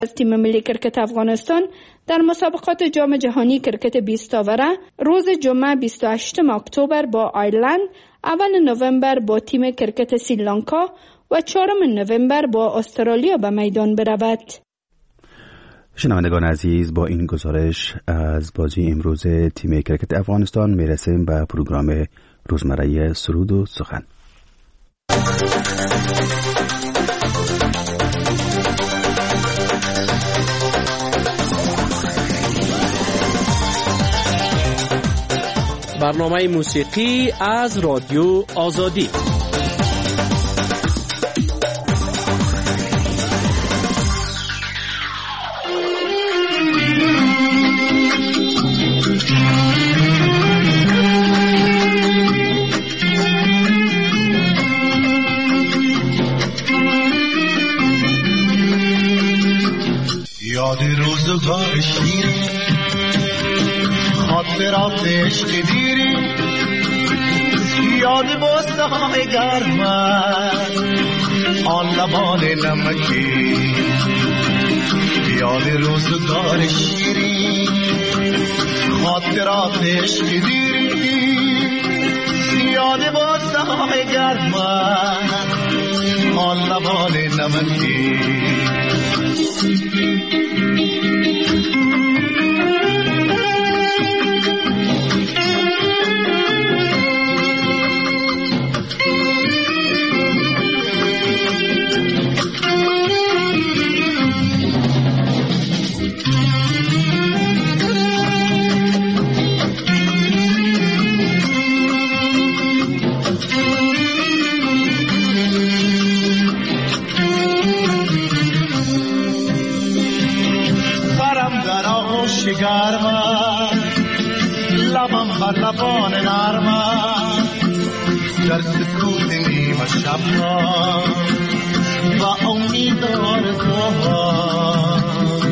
از تیم ملی کرکت افغانستان در مسابقات جام جهانی کرکت 20 آوره روز جمعه 28 اکتبر با آیرلند، اول نوامبر با تیم کرکت سریلانکا و 4 نوامبر با استرالیا به میدان برود. شنوندگان عزیز، با این گزارش از بازی امروز تیم کرکت افغانستان میرسیم به پروگرام روزمره سرود و سخن. برنامه موسیقی از رادیو آزادی. یاد روزگار شیرین، خاطرات عشق دیری، یاد بوستان گرم آن لبان نمکی. یاد روزگار شیرین، خاطرات عشق دیری، یاد بوستان گرم آن لبان نمکی. لبم بر لبان نرمم در سکوت نیمه شب ها و امید آرزوها.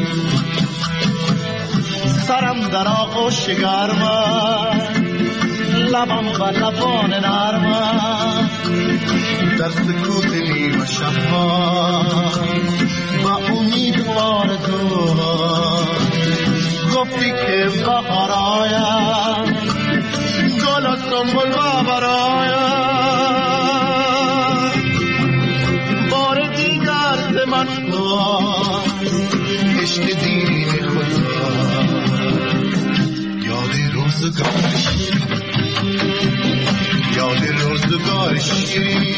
سرم در آغوش گرمم، لبم بر لبان نرمم در سکوت نیمه شب ها و امید آرزوها. گفتی که بهار آید، گل و سنبل برآید، بار دیگر ز من خواست عشق دین خدا. یاد روزگار شیرین، یاد روزگار شیرین،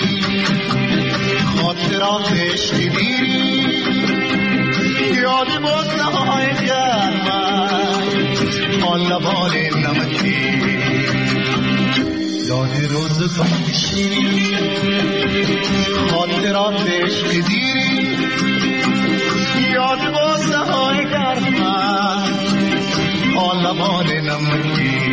خاطرات عشق دیری، یاد بوستان گرم آن لبان نمکی. یاد روزگار شیرین، خاطرات عشق دیری، یاد بوستان گرم آن لبان نمکی.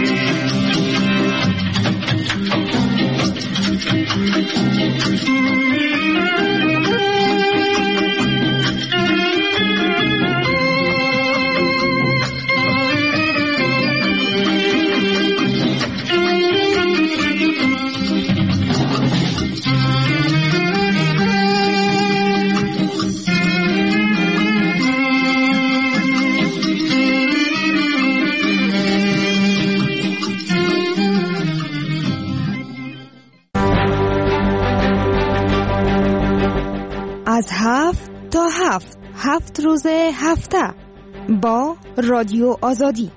از 7 تا 7 روز هفته با رادیو آزادی.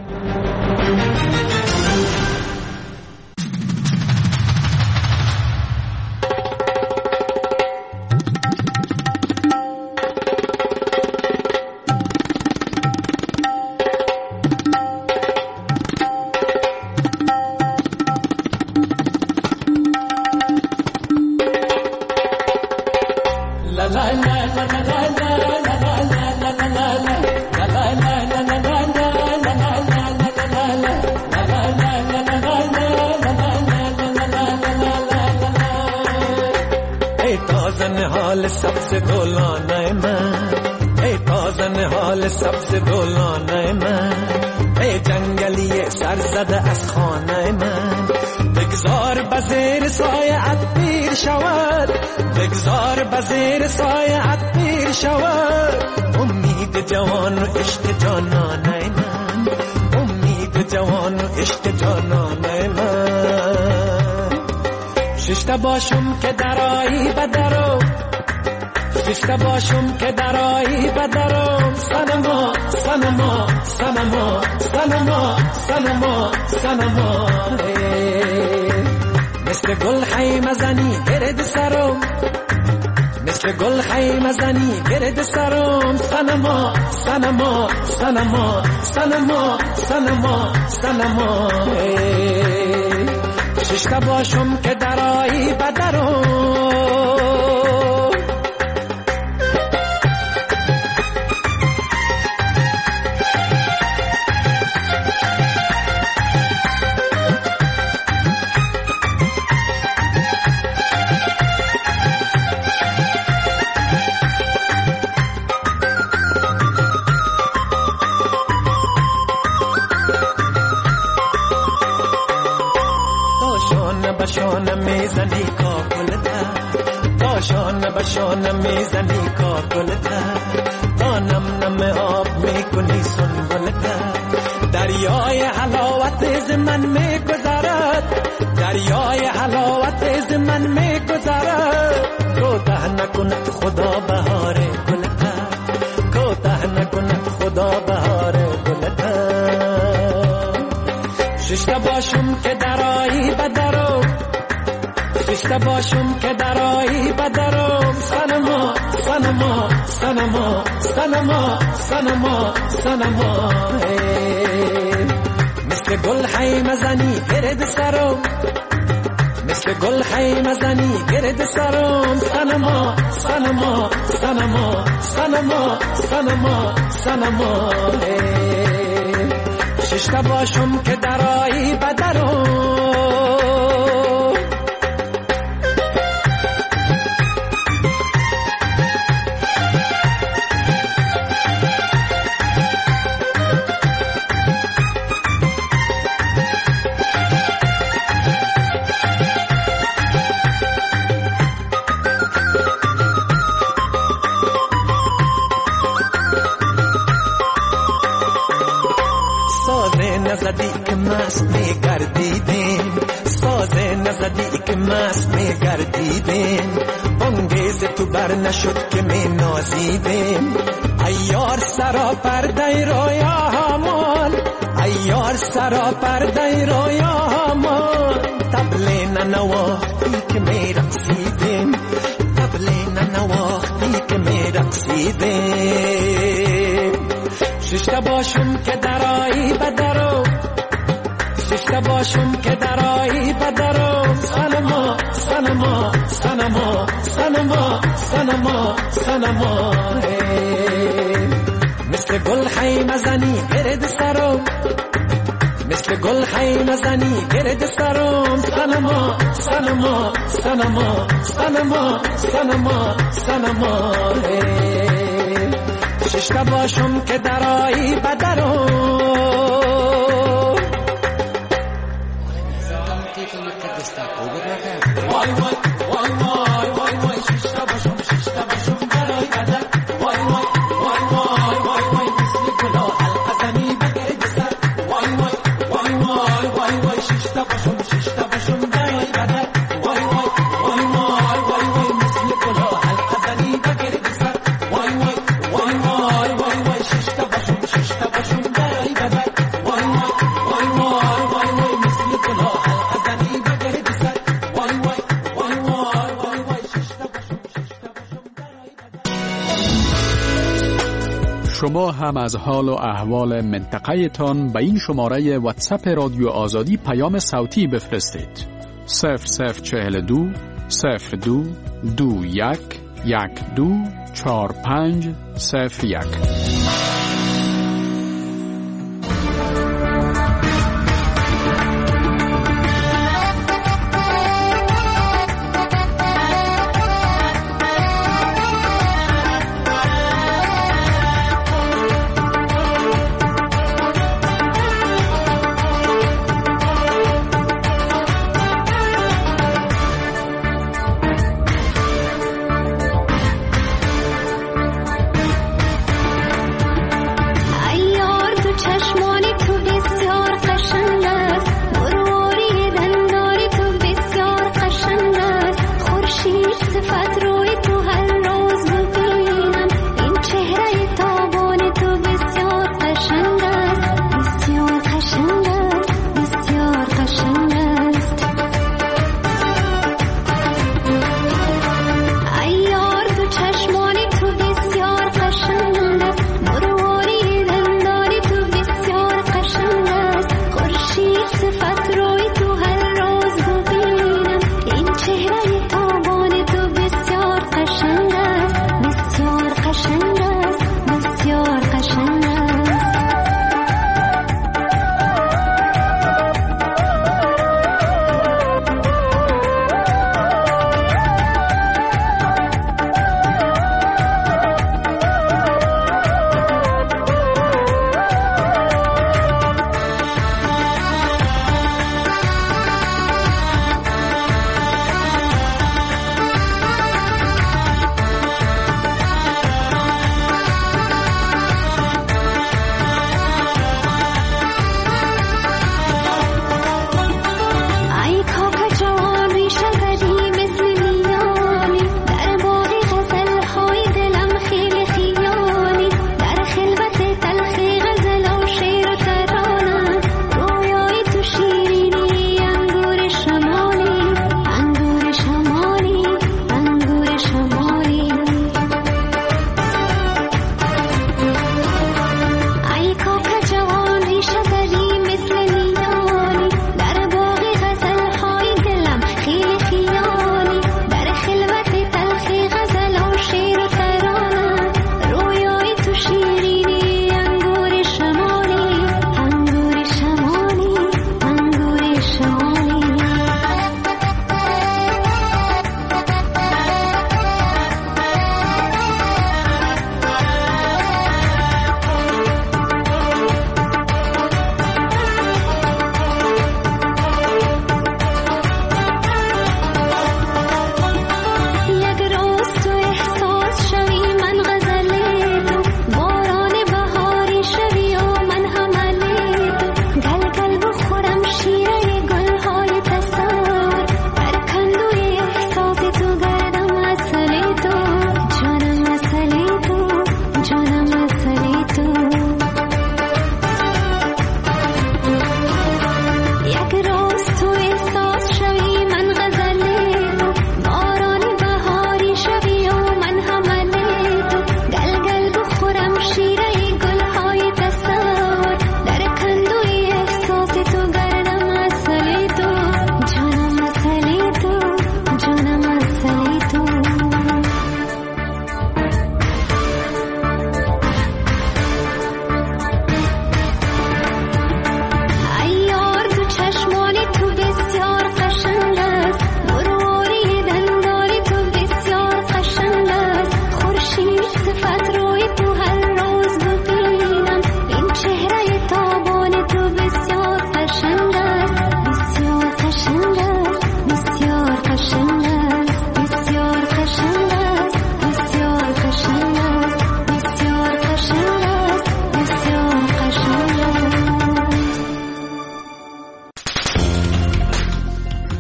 سبز گلانه من، ای تازه حال سبز گلانه من، ای جنگلی سر زده از خانه من. بگذار بزیر سایه‌ات پیر شود، بگذار بزیر سایه‌ات پیر شود. امید امید جوان و عشق جانانه من، امید جوان و عشق جانانه من. ششتا باشم که درایی بدرو، ششتا باشم که درایی بدرم. سنما سنما سنما سنما سنما سنما، مثل گل خیمه زنی گرد سرم، مثل گل خیمه زنی گرد سرم. سنما سنما سنما سنما سنما سنما، ششتا باشم که درایی بدرم. بشان میزنی کاکلتا، داشان بشان میزنی کاکلتا، تا نم نم آب میکنی سنبلتا. دریای حلاوت از من میگذرد، دریای حلاوت از من میگذرد. کوتاه نکند خدا بهار گلتا، کوتاه نکند خدا بهار گلتا. ششتا باشم که درایی بدرو، ششتا باشم که درایی بدرم. سنما سنما سنما سنما سنما سنما، مثل گل خیمه زنی گرد سرم، مثل گل خیمه زنی گرد سرم. سنما سنما سنما سنما سنما سنما، ششتا باشم که درایی بدرم. نزدی که مست میگردیدیم، سازه نزدی که مست میگردیدیم. بانگیز تو بر نشد که می نازیدیم. ایار سرا پرده رویا همان، ایار سرا پرده رویا همان. تبله ننواختی که می رقصیدیم، تبله ننواختی که می رقصیدیم. ششتا باشم که درایی بدرو، ششتا باشم که درایی بدرم. سنما سنما سنما سنما سنما سنما، مثل گل خیمه زنی گرد سرم، مثل گل خیمه زنی گرد سرم. سنما سنما سنما سنما سنما سنما، ششتا باشم که درایی بدرم. وای وای وای وای وای وای، ششتا باشم ششتا باشم درایی بدر. وای وای وای وای وای وای، مثل گلا الحزنی بگرد سر. وای وای وای وای وای وای، ششتا باشم ششتا باشم درایی بدر. وای وای وای وای وای وای، مثل گلا الحزنی بگرد سر. وای وای وای وای وای وای، ششتا باشم ششتا باشم درایی بدر. وای وای وای وای وای وای، مثل گلا الحزنی بگرد سر. وای وای وای وای وای وای، ششتا باشم ششتا باشم درایی بدر. شما هم از حال و احوال منطقه تان به این شماره واتساپ رادیو آزادی پیام صوتی بفرستید. 0042 02 21 12 45 01.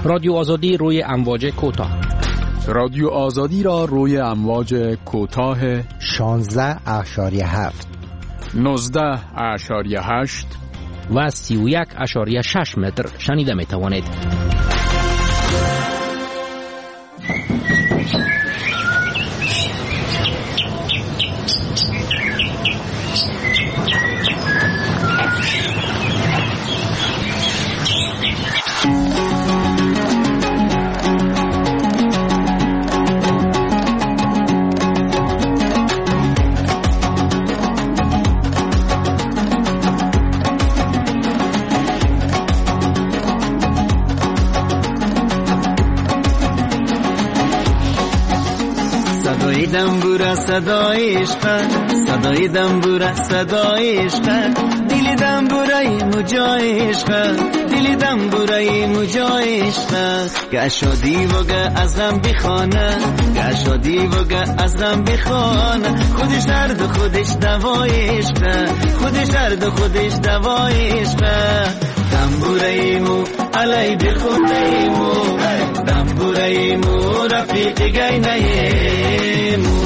رادیو آزادی روی امواج کوتاه. رادیو آزادی را روی امواج کوتاه 16.7 19.8 و 31.6 متر شنیده می توانید. دنبوره صدای عشق، صدای دنبوره صدای عشق، دل دنبوره مجای عشق، دل دنبوره مجای عشق، گشادی و ازم بخانه، گشادی و ازم بخانه، خودش درد و خودش دوای عشق، خودش درد و خودش دوای عشق، دنبوره مو علی بخونه مو، دنبوره مو رفیق گینه مو.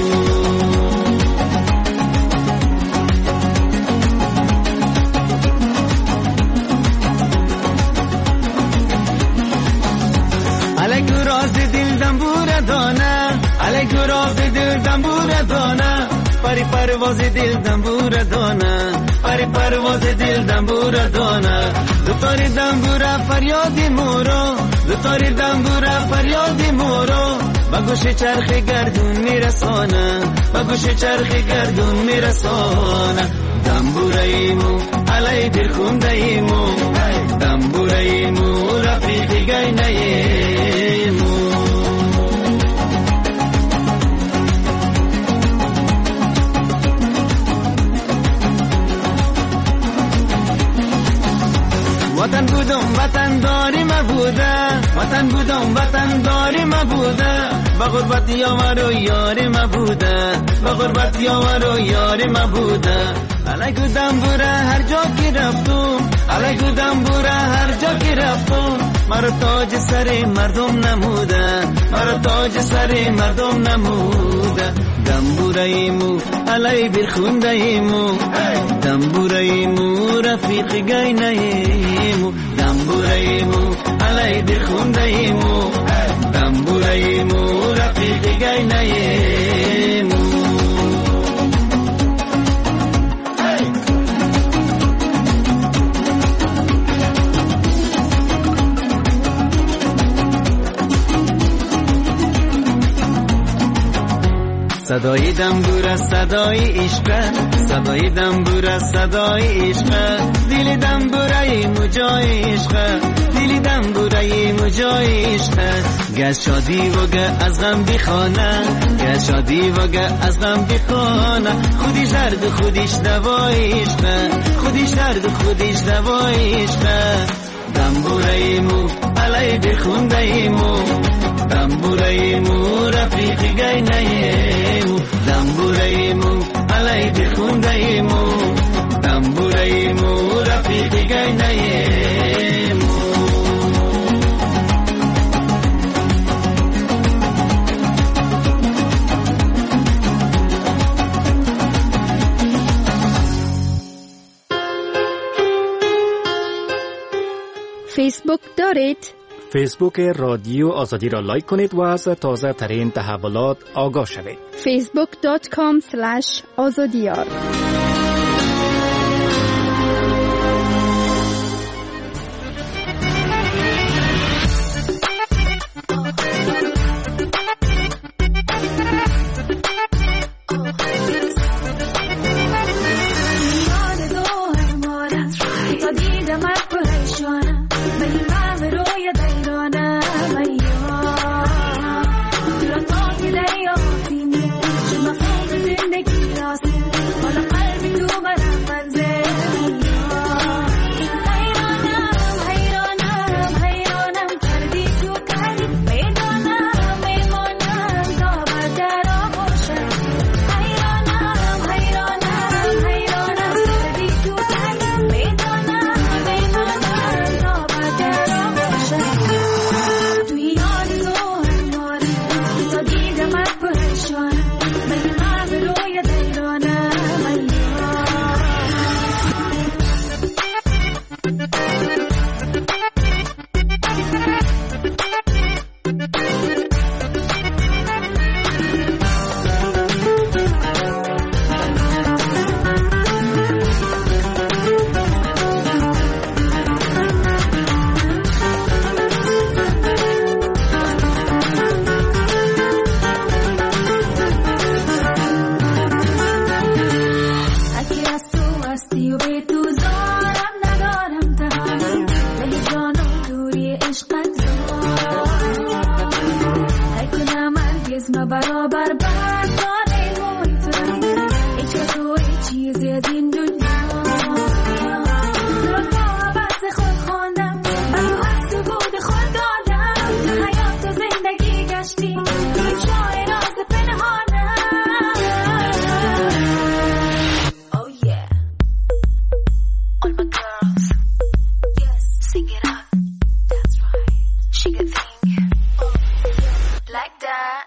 علیکو راز دل دنبوره دانه، علیکو راز دل دنبوره دانه، پری پرواز دل دنبوره دانه، پری پرواز دل دنبوره دانه، دوتاری دنبوره فریادی مورو، دوتاری دنبوره فریادی مورو، با گوش چرخ گردون میرسانه، با گوش چرخ گردون میرسانه، دنبوره ایمو علی دل خونده ایمو، دنبوره ایمو رفیق گینه ایمو. وطن بودم وطن داری مبوده، وطن بودم وطن داری مبوده، با غربت یار و یاری مبوده، با غربت یار و یاری مبوده، علیکو دنبوره هر جا که رفتم، علیکو دنبوره هر جا که رفتم، مرا تاج سر مردم نموده، مرا تاج سر مردم نموده، دنبوره ایمو علی برخونده ایمو، دنبوره ایمو رفیق گینه ایمو، دنبوره ایمو علی برخونده ایمو، دنبوره ایمو رفیق گینه ایمو. صدای دنبوره صدای عشق، صدای دنبوره صدای عشق، دل دنبوره مجای عشق، دل دنبوره مجای عشق، گشادی و از غم بخانه، گشادی و از غم بخانه، خودش درد خودش دوای عشق، خودش درد خودش دوای عشق، دنبوره مو علی بخونده ایمو، دنبوره ایمو رفیق گینه ایمو، دنبوره ایمو علی بخونده ایمو، دنبوره ایمو رفیق گینه ایمو. فیسبوک دارید؟ فیسبوک رادیو آزادی را لایک کنید و از تازه ترین تحولات آگاه شوید. facebook.com/azadiyar. زندگی راست، حالا قلب غیر از تو هستی و به تو زارم ندارم تهانی ولی جانم دوری عشقت زارم ای کنم هرگز ما برابر بردانه موی تو هیچ و تو هیچ چیزی از این دنیا رو محبت خود خواندم منو از تو بود خود دادم تو حیات و زندگی گشتی جای راز پنهانم Oh yeah All my girls Yes Sing it up That's right She could think Like that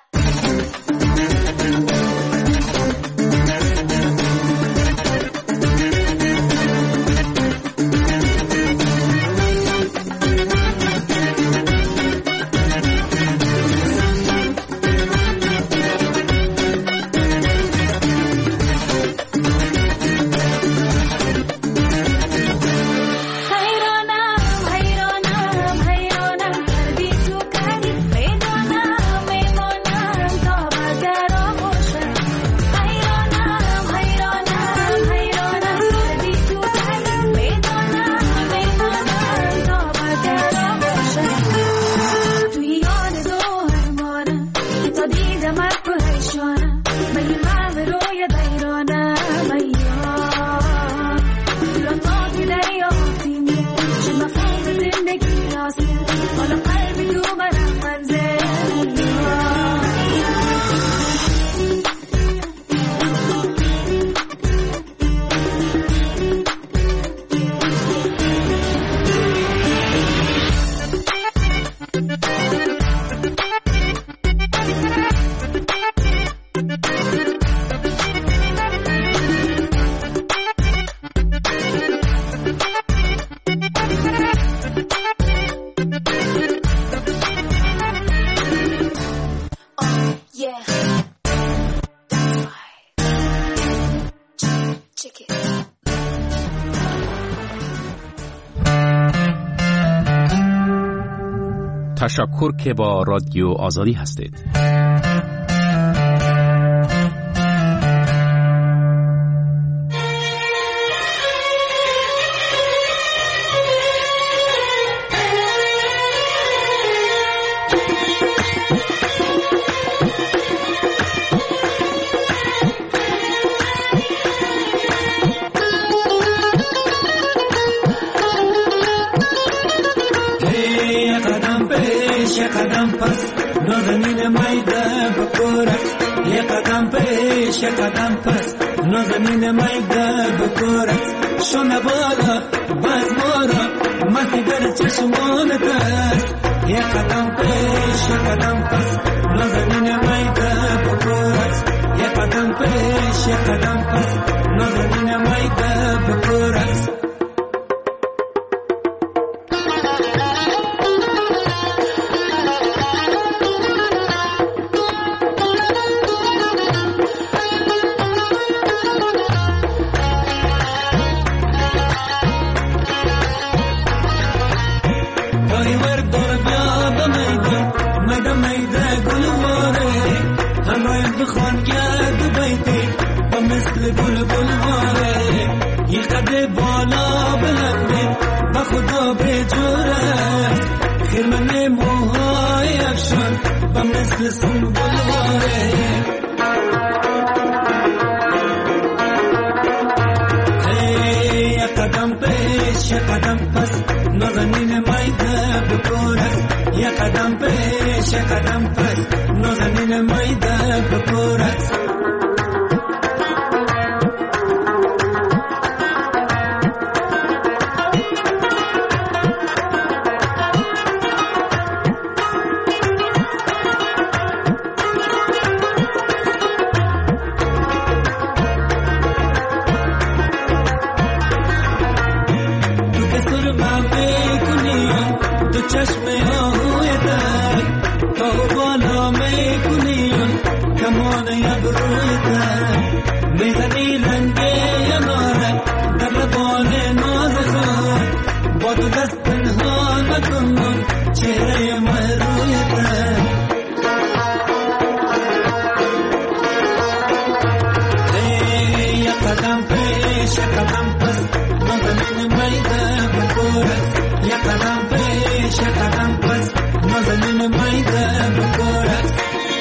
تشکر که با رادیو آزادی هستید. یه قدم پس نازنین میده بکورت یه قدم پیش یه قدم پس نازنین میده بکورت شونه بالا باز مارا مهی در چشمانت یه قدم پیش یه قدم پس نازنین میده بکورت یه قدم پیش یه قدم پس نازنین میده بکورت چشم آهوی در تا بالا پیش قدم پس نازنین میده بکورت یک قدم پیش قدم پس نازنین میده بکورت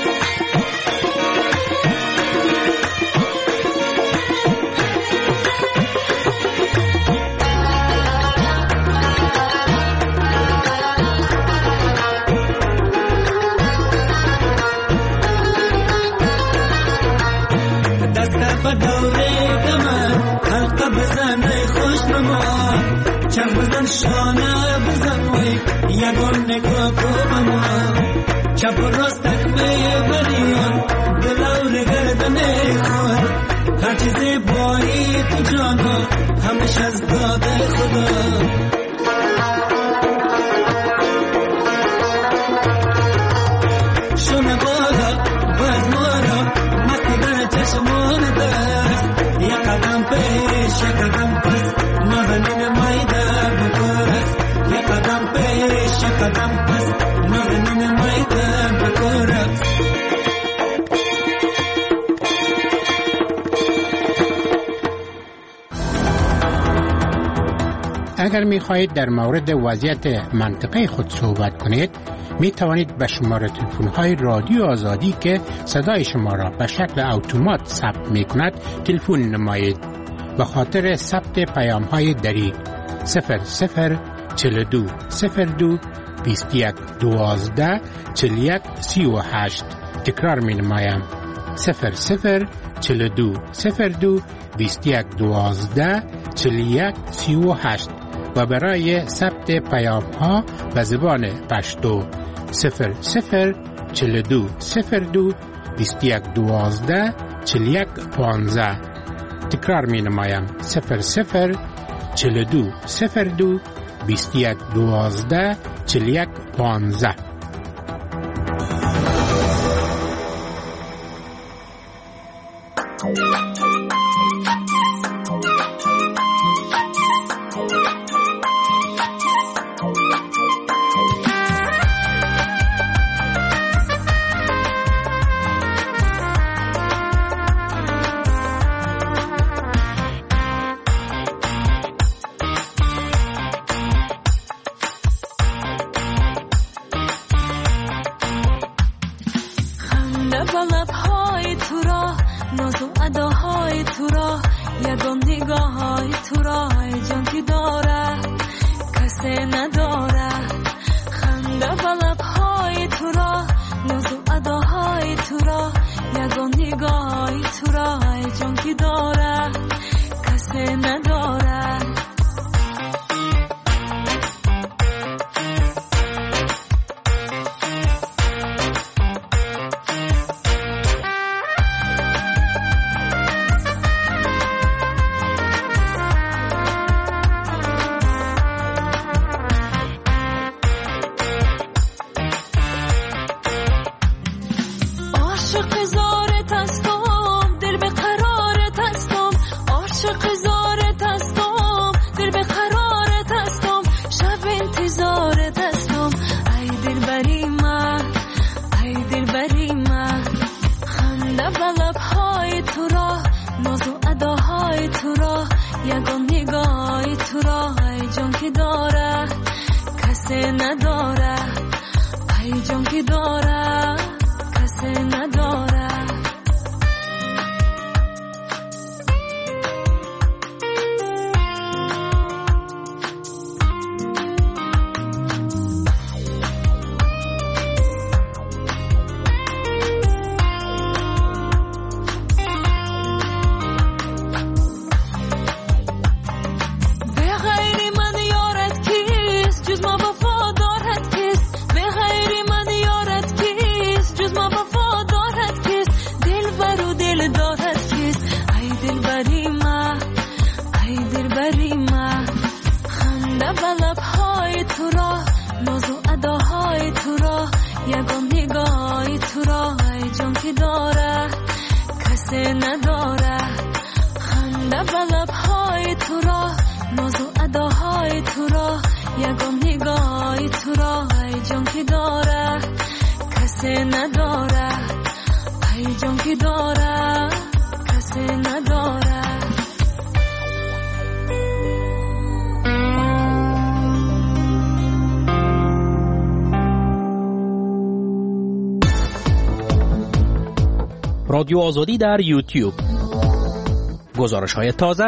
شانه بزن وی یگان نگاه کو بما چپ و راستک میبریان دلور گردن خود هر چیزی بایی تو جانا همش از داد خدا شونه بالا باز مارا مستی بر چشمان دست یک قدم پیش یک قدم پس نازنین میده قدم پیش قدم پس نازنین میده بکورت اگر می خواهید در مورد وضعیت منطقه خود صحبت کنید می توانید به شماره تلفن های رادیو آزادی که صدای شما را به شکل اتومات ثبت می کند تلفن نمایید. به خاطر ثبت پیام های دری 0042 02 21 12 41 38 تکرار می نمایم 0042 02 21 12 41 38 و برای ثبت پیام ها به زبان پشتو 0042 02 21 12 41 15 تکرار می نمایم 0042 02 21 12 41 15 رادیو آزادی در یوتیوب. گزارش‌های تازه.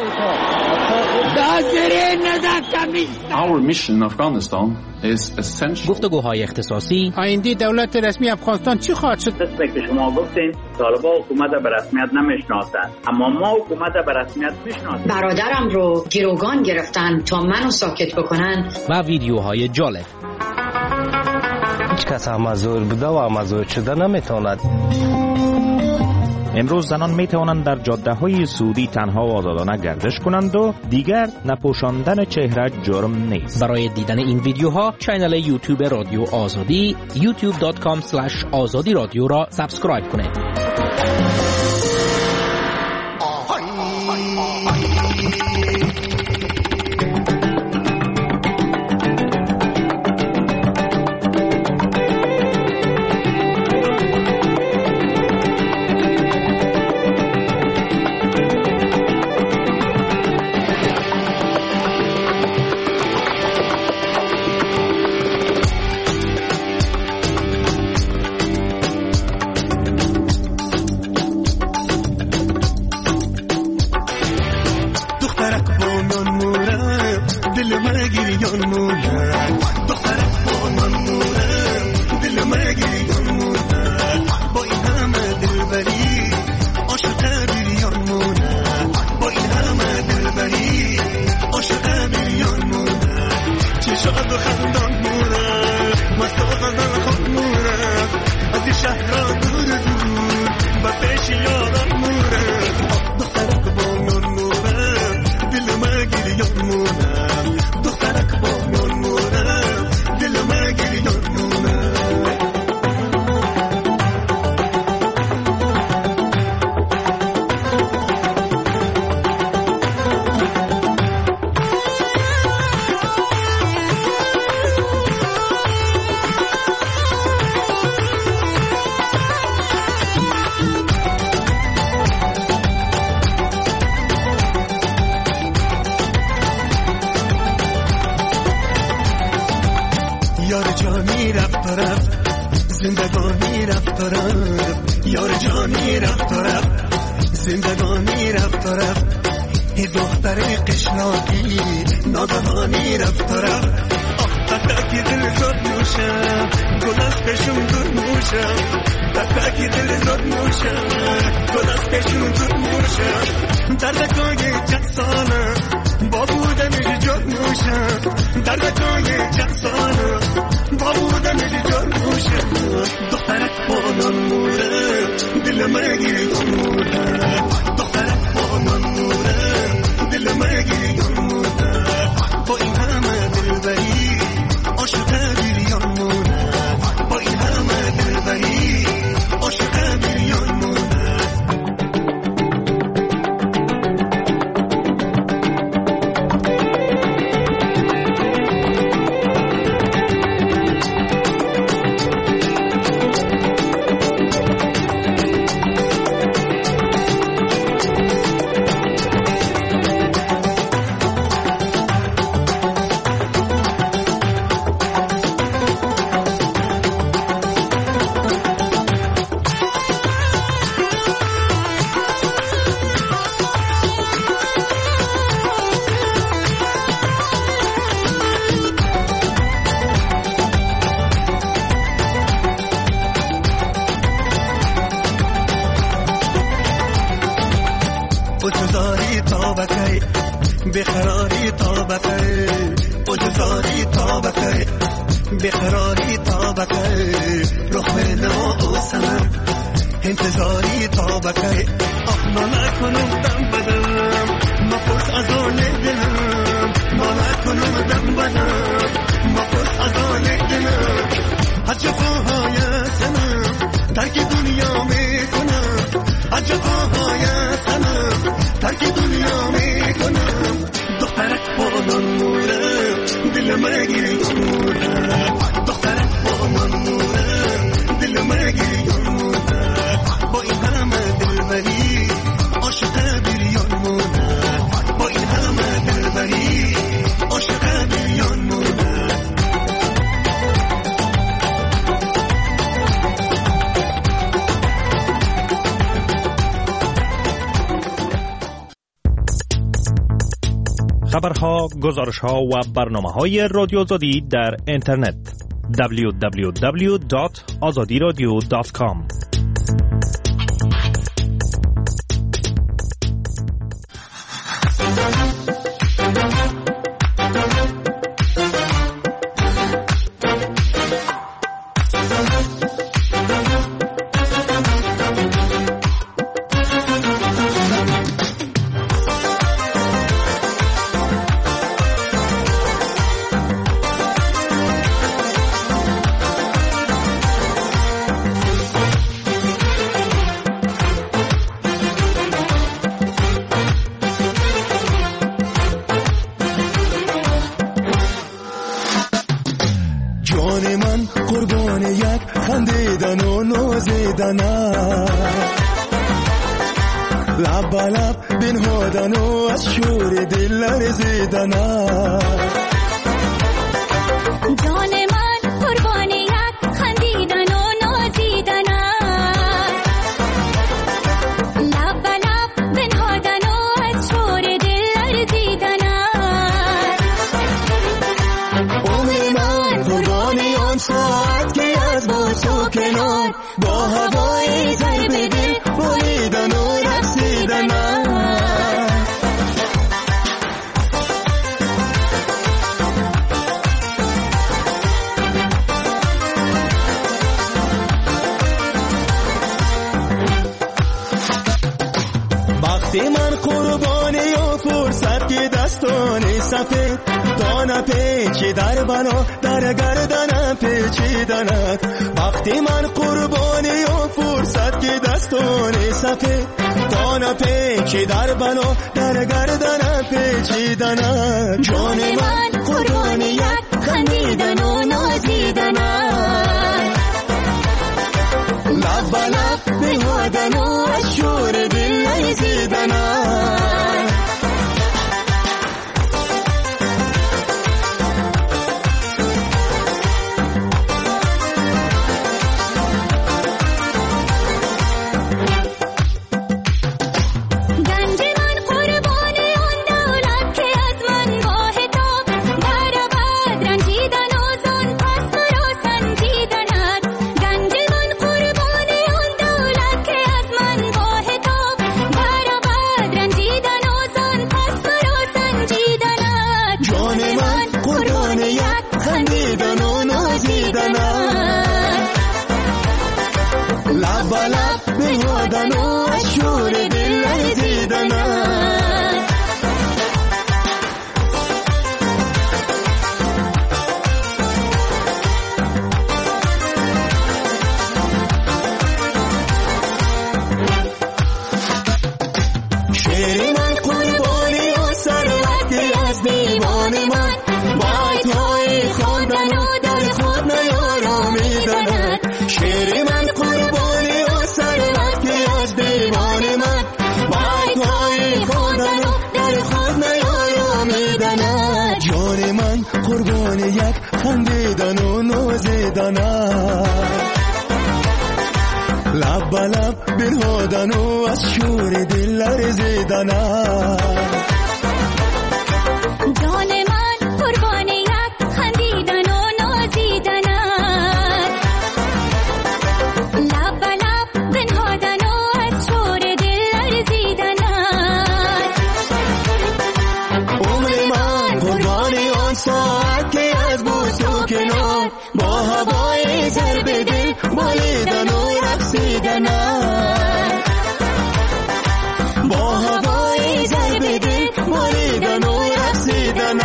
Our mission in Afghanistan is essential. گفتگوهای اختصاصی. آینده دولت رسمی افغانستان چی خواهد شد؟ مثل که شما گفتین طالبان حکومت به رسمیت نمیشناسند، اما ما حکومت به رسمیت میشناسیم. برادرم رو گروگان گرفتن تا منو ساکت بکنن. و ویدیوهای جالب. هیچ کس مزور بوده و مزور شده نمیتواند. امروز زنان می توانند در جاده‌های سعودی تنها و آزادانه گردش کنند و دیگر نپوشاندن چهره جرم نیست. برای دیدن این ویدیوها کانال یوتیوب رادیو آزادی youtube.com/azadi رادیو را سابسکرایب کنید. با این همه خبرها، گزارش‌ها و برنامه‌های رادیو آزادی در اینترنت www.azadiradio.com. لب لب بنهادن و از شور دل لرزیدن جان من قربان یک خندیدن و نازیدن لب لب بنهادن و از شور دل لرزیدن عمر من قربان آن ساعت که از باش و کنار با هوای ضرب دل بریدن و رقصیدن وقتی من قربانی و فرصت که دستانی سفید دانه پیچی در بنا در گردنم پیچیدند وقتی من قربانی و فرصت که دستانی سفید دانه پیچی در بنا در گردنم پیچیدند جان من قربانی یک خندیدن و نازیدن لب لب بنهادن و از شور دل لرزیدن لب لب بنهادن و از شور دل لرزیدن شعر من قربانی و ثروتی از دیوان من بایت‌های خواندن و در خود نیارامیدند شعر من قربانی و ثروتی از دیوان من بایت‌های خواندن و در خود نیارامیدند جان من قربانی یک خندیدن و نازیدن لب لب بنهادن و از شور دل لرزیدن جان من قربان یک خندیدن و نازیدن لب لب بنهادن و از شور دل لرزیدن عمر من قربان آن ساعت که از بوس و کنار با هوای ضرب دل بالیدن و رقصیدن با هوای ضرب دل بالیدن و رقصیدن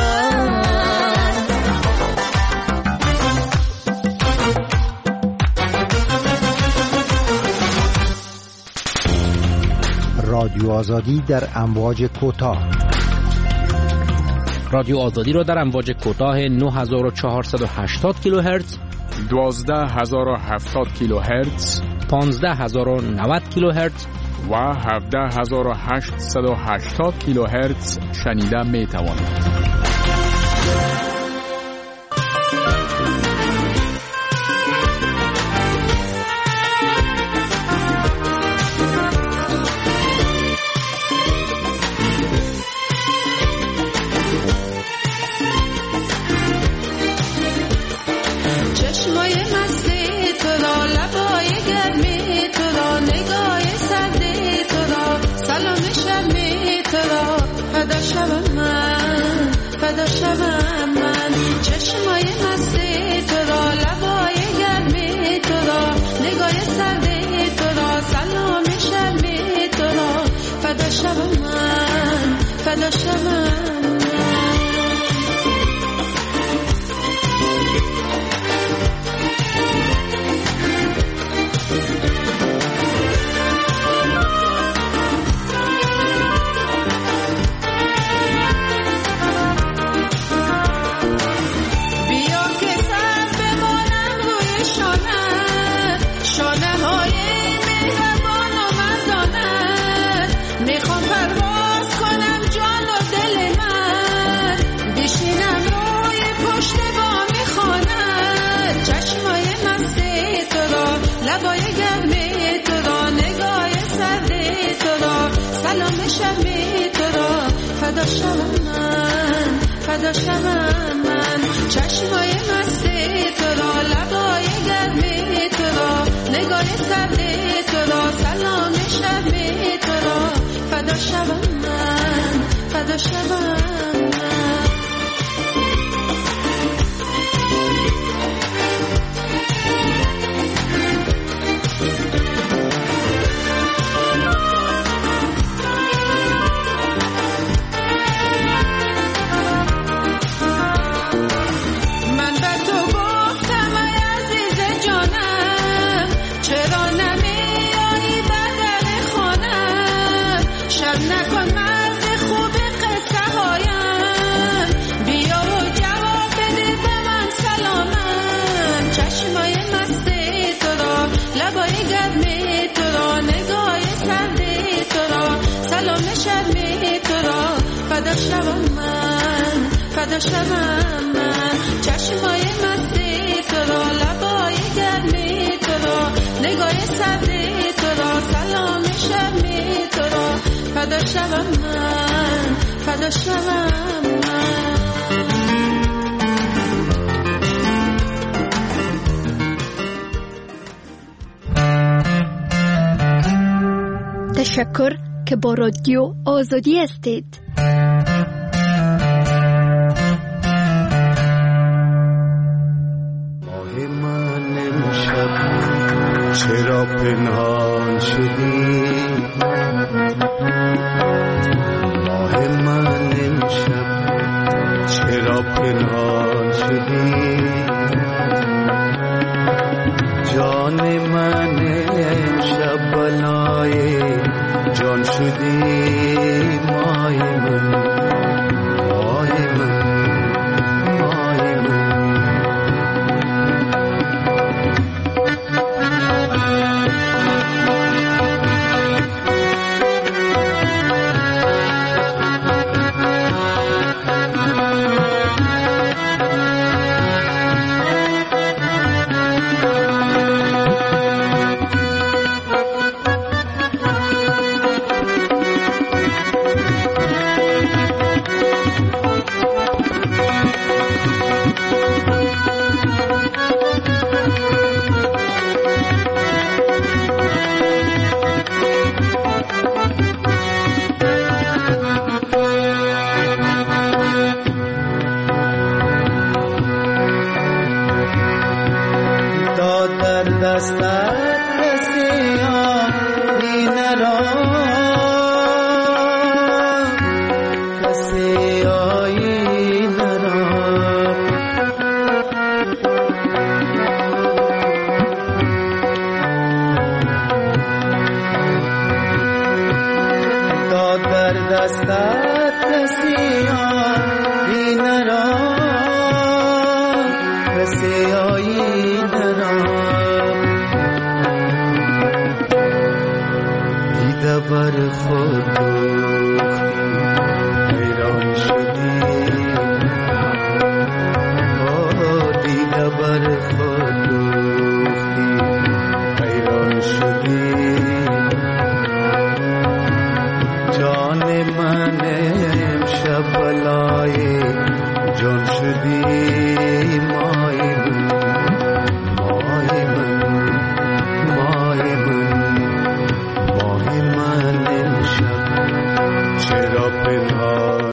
رادیو آزادی در امواج کوتاه. رادیو آزادی را در امواج کوتاه 9480 کیلوهرتز، 12070 کیلوهرتز، 15090 کیلوهرتز و 17880 کیلوهرتز شنیده می توانید. فدا شوم من چشمای مست تو را لبای گرم تو را نگاه سرد تو را سلام شرم تو را فدا شوم من فدا شوم لبای گرم تو را نگاه سرد تو را سلام شرم تو را فدا شوم من فدا شوم من چشمای مست تو را لبای گرم تو را نگاه سرد تو را سلام شرم تو را فدا شوم من فدا شوم من فدا شوم من فدا شوم من چشمای مست تو را لبای گرم تو را نگاه سرد تو را سلام شرم تو را فدا شوم من فدا شوم من تشکر که با رادیو آزادی هستید. چرا پنهان شدی ماه من امشب چرا پنهان شدی جان من امشب بلای جان شدی مای من بر خود حیران شدی دیده بر خود حیران شدی جان من امشب بلای جان شدی